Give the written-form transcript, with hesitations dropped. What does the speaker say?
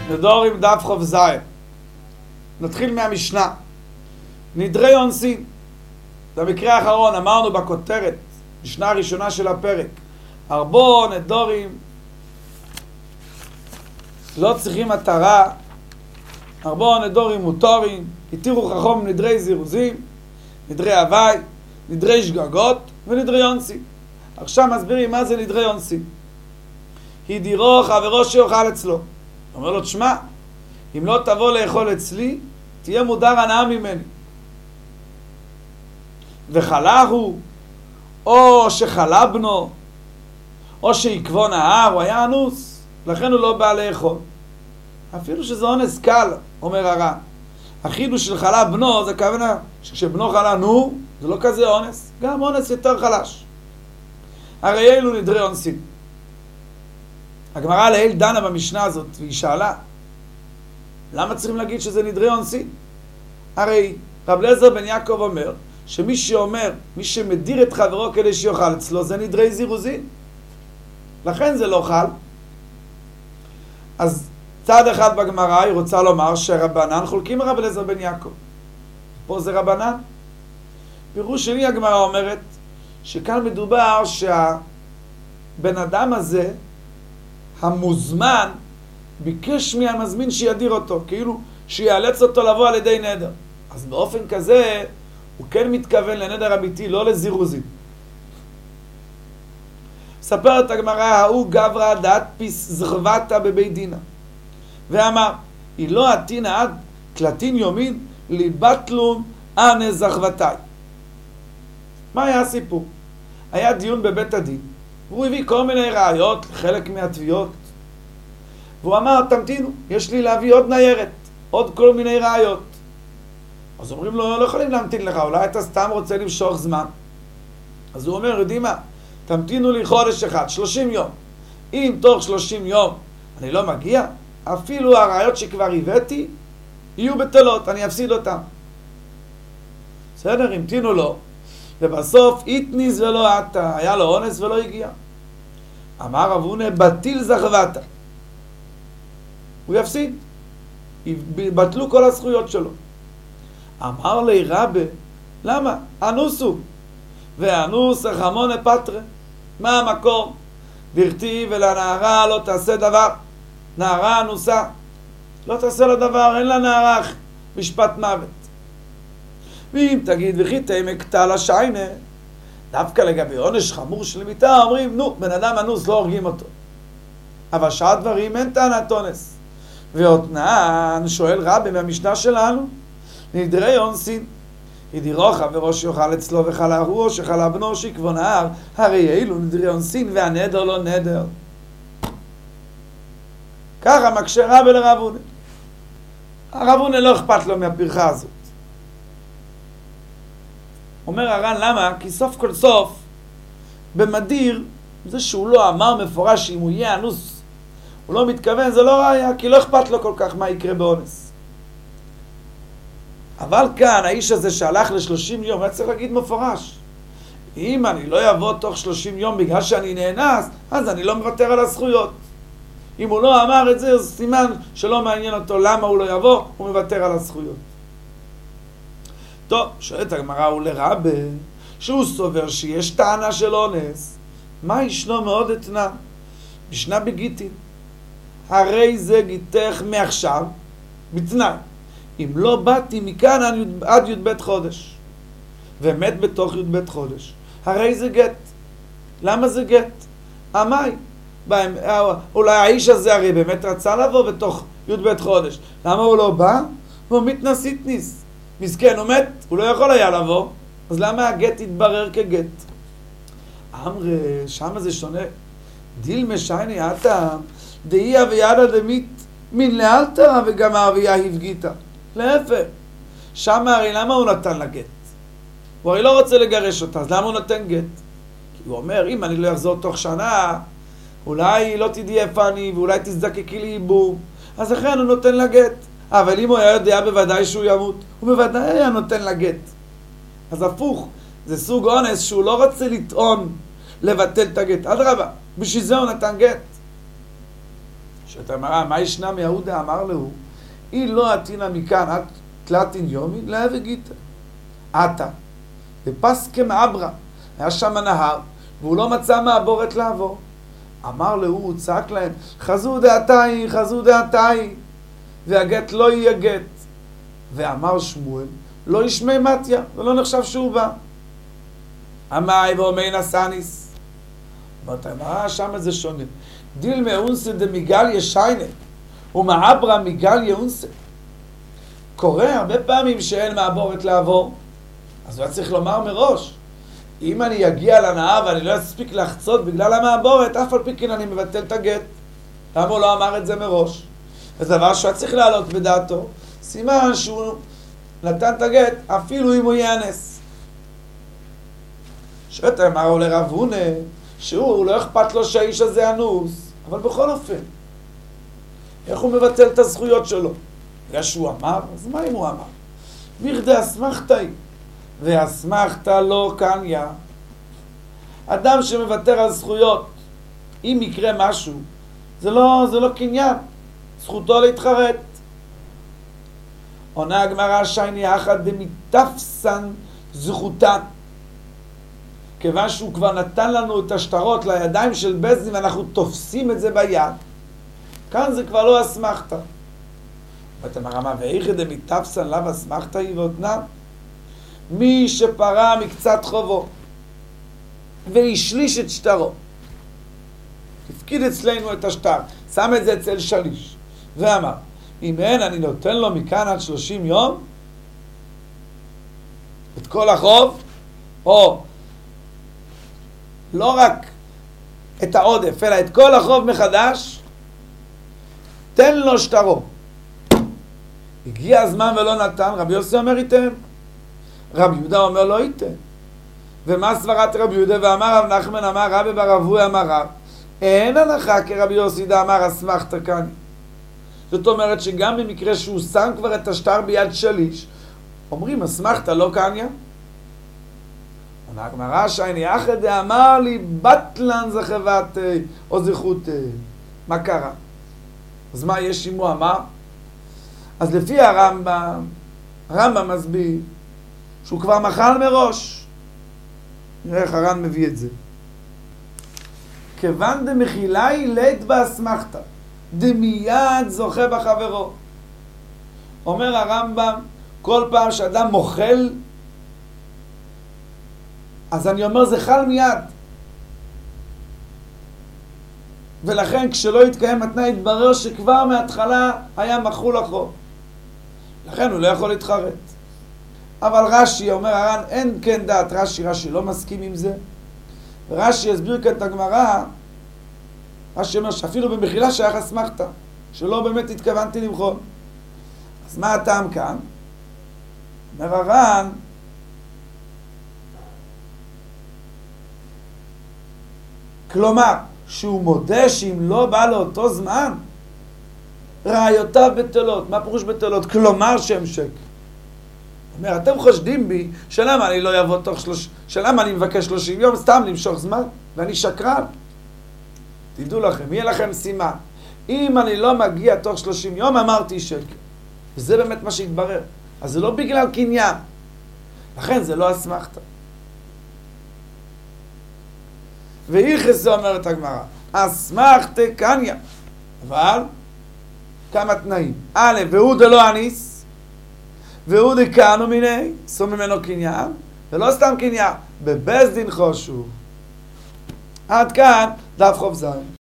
נדורים דף חוב זין. נתחיל מהמשנה. נדרי אונסין. זה המקרה האחרון, אמרנו בכותרת, משנה הראשונה של הפרק. ארבו נדורים לא צריכים מטרה, ארבו נדורים מותרים, התירו חכום נדרי זירוזים, נדרי הווי, נדרי שגגות ונדרי אונסין. עכשיו מסבירים מה זה נדרי אונסין. הידירו חברו שיאכל אצלו. אומר לו, תשמע, אם לא תבוא לאכול אצלי, תהיה מודר הנאה ממני. וחלה הוא, או שחלה בנו, או שעקבו נהר, הוא היה אנוס, לכן הוא לא בא לאכול. אפילו שזה אונס קל, אומר הר"ן. החידוש של חלה בנו, זה כוונה שכשבנו חלה נו, זה לא כזה אונס, גם אונס יותר חלש. הרי אלו נדרי אונסין. הגמרא לעיל דנה במשנה הזאת, והיא שאלה, למה צריכים להגיד שזה נדרי אונסין? הרי רב אליעזר בן יעקב אומר, שמי שאומר, מי שמדיר את חברו כדי שיאכל אצלו, זה נדרי זירוזין. לכן זה לא חל. אז צד אחד בגמרא היא רוצה לומר שהרבנן חולקים מרב אליעזר בן יעקב. פה זה רבנן. פירוש שני הגמרא אומרת, שכאן מדובר שהבן אדם הזה, המוזמן, ביקש מהמזמין שידיר אותו, כאילו שיאלץ אותו לבוא על ידי נדר. אז באופן כזה, הוא כן מתכוון לנדר אמיתי, לא לזירוזים. ספרת הגמרא, ההוא גברא דעת פיס זכבתה בבית דינה. ואמר, היא לא עתינה עד קלטין יומין ליבטלום אנה זכבתאי. מה היה הסיפור? היה דיון בבית הדין, והוא הביא כל מיני ראיות לחלק מהתביעות. והוא אמר, תמתינו, יש לי להביא עוד ניירת, עוד כל מיני ראיות. אז אומרים לו, לא יכולים להמתין לך, אולי אתה סתם רוצה למשוך זמן. אז הוא אומר, יודעים מה, תמתינו לי חודש אחד, 30 יום. אם תוך 30 יום אני לא מגיע, אפילו הראיות שכבר הבאתי, יהיו בטלות, אני אפסיד אותם. בסדר, המתינו לו, ובסוף איתניס ולא עתה, היה לו אונס ולא הגיע. אמר רב הונא, בטיל זכבתה. הוא יפסיד. בטלו כל הזכויות שלו. אמר לי רבי, למה? אנוס הוא. ואנוס החמונה פטרה. מה המקור? דכתיב ולנערה לא תעשה דבר. נערה אנוסה. לא תעשה לה דבר, אין לה נערה משפט מוות. ואם תגיד וכי תעמק תעלה שיינה, דווקא לגבי עונש חמור של מיתה, אומרים, נו, בן אדם אנוס, לא הורגים אותו. אבל שאר דברים אין טענת אונס. ואותנן שואל רבי מהמשנה שלנו, נדרי אונסין, ידירו חברו שיאכל אצלו וחלה הוא, או שחלה בנו שעקבו נהר, הרי אלו נדרי אונסין והנדר לא נדר. ככה מקשה רבי לרב הונא. הרב הונא לא אכפת לו מהפרחה הזאת. אומר הר"ן, למה? כי סוף כל סוף, במדיר, זה שהוא לא אמר מפורש שאם הוא יהיה אנוס, הוא לא מתכוון, זה לא ראיה, כי לא אכפת לו כל כך מה יקרה באונס. אבל כאן, האיש הזה שהלך ל30 יום, היה צריך להגיד מפורש. אם אני לא אבוא תוך 30 יום בגלל שאני נאנס, אז אני לא מוותר על הזכויות. אם הוא לא אמר את זה, אז סימן שלא מעניין אותו למה הוא לא יבוא, הוא מוותר על הזכויות. טוב, שואלת הגמרא הוא לרבי, שהוא סובר שיש טענה של אונס, מה ישנו מאוד אתנן? משנה בגיטין. הרי זה גיתך מעכשיו, בתנאי. אם לא באתי מכאן עד י"ב חודש, ומת בתוך י"ב חודש, הרי זה גט. למה זה גט? המאי. אולי האיש הזה הרי באמת רצה לבוא בתוך י"ב חודש. למה הוא לא בא? הוא מתנס איתניס. מסכן, הוא מת, הוא לא יכול היה לבוא, אז למה הגט יתברר כגט? אמרי, שמה זה שונה. דיל משייני עתה, דאי אבידה דמית מן לאלתר וגם האביה הפגיתה. להפך, שמה הרי למה הוא נתן לה גט? הוא הרי לא רוצה לגרש אותה, אז למה הוא נותן גט? כי הוא אומר, אם אני לא אחזור תוך שנה, אולי לא תדעי איפה אני, ואולי תזדקקי לי ייבום, אז לכן הוא נותן לה גט. אבל אם הוא היה יודע בוודאי שהוא ימות, הוא בוודאי היה נותן לה גט. אז הפוך, זה סוג אונס שהוא לא רוצה לטעון לבטל את הגט. אדרבה, בשביל זה הוא נתן גט. שאתה אמרה, מה ישנה מיהודה אמר לו, אי לא עתינה מכאן עד תלתין יומי, לה וגיטה. עתה, בפסקה מעברה, היה שם הנהר, והוא לא מצא מעבורת לעבור. אמר לו, הוא צעק להם, חזו דעתיי, חזו דעתיי, והגט לא יהיה גט. ואמר שמואל, לא ישמי מתיה, ולא נחשב שהוא בא. אמאי ואומי נסניס. ואתה אמרה, שם זה שונה. דיל מאונסה דמיגל ישיינה, ומעברה מיגל יאונסה. קורה הרבה פעמים שאין מעבורת לעבור, אז הוא צריך לומר מראש, אם אני אגיע לנהר ואני לא אספיק לחצות בגלל המעבורת, אף על פי כן אני מבטל את הגט. למה הוא לא אמר את זה מראש? זה דבר שהוא צריך לעלות בדעתו, סימן שהוא נתן את הגט אפילו אם הוא יאנס. שאתה אמרו לרב הונה, שהוא לא אכפת לו שהאיש הזה אנוס, אבל בכל אופן, איך הוא מבטל את הזכויות שלו? בגלל שהוא אמר, אז מה אם הוא אמר? בכדי אסמכתה היא, ואסמכתה לא קניה. אדם שמוותר על זכויות, אם יקרה משהו, זה לא קניין, זכותו להתחרט. עונה הגמרא שייני אחת דמיתפסן זכותה. כיוון שהוא כבר נתן לנו את השטרות לידיים של בית דין ואנחנו תופסים את זה ביד, כאן זה כבר לא אסמכתה. ואתם הרמה, ואיכא דמיתפסן לאו אסמכתה היא ואותנה? מי שפרה מקצת חובו והשליש את שטרו, הפקיד אצלנו את השטר, שם את זה אצל שליש, ואמר, אם אין אני נותן לו מכאן עד 30 יום את כל החוב, או לא רק את העודף, אלא את כל החוב מחדש, תן לו שטרו. הגיע הזמן ולא נתן, רבי יוסי אומר ייתן, רבי יהודה אומר לא ייתן. ומה סברת רבי יהודה? ואמר רב נחמן אמר רבי בר אבוי אמר רב, אין הנחה כרבי יוסי אמר אסמכתה כאן. זאת אומרת שגם במקרה שהוא שם כבר את השטר ביד שליש, אומרים אסמכתה לא קניה. הגמרא שייני אחת דאמר לי בטלן זכבת או זכות. מה קרה? אז מה יש אם הוא אמר? אז לפי הרמב"ם מסביר שהוא כבר מחל מראש. נראה איך הר"ן מביא את זה. כיוון דמחילה היא לית באסמכתה, דמיד זוכה בחברו. אומר הרמב"ם, כל פעם שאדם מוחל, אז אני אומר זה חל מיד. ולכן כשלא יתקיים התנאי יתברר שכבר מההתחלה היה מחול החוב. לכן הוא לא יכול להתחרט. אבל רש"י, אומר הר"ן, אין כן דעת רש"י לא מסכים עם זה. ורש"י יסביר כאן את הגמרא, רש"י אומר שאפילו במחילה שייך אסמכתה, שלא באמת התכוונתי למחול. אז מה הטעם כאן? אומר הר"ן, כלומר, שהוא מודה שאם לא בא לאותו זמן, ראיותיו בטלות. מה פירוש בטלות? כלומר שהם שקר. אומר, אתם חושדים בי, שלמה אני לא אבוא שלמה אני מבקש 30 יום, סתם למשוך זמן, ואני שקרן. תדעו לכם, יהיה לכם סימן. אם אני לא מגיע תוך 30 יום, אמרתי שקר. וזה באמת מה שהתברר. אז זה לא בגלל קניין. לכן זה לא אסמכתה. ואיכס זה אומרת הגמרא, אסמכתה קניה. אבל, כמה תנאים. א', והוא דלא אניס, והוא דקנו מיני, עשו ממנו קניין, ולא סתם קניין, בבית דין חושו. עד כאן, דף חוב זין.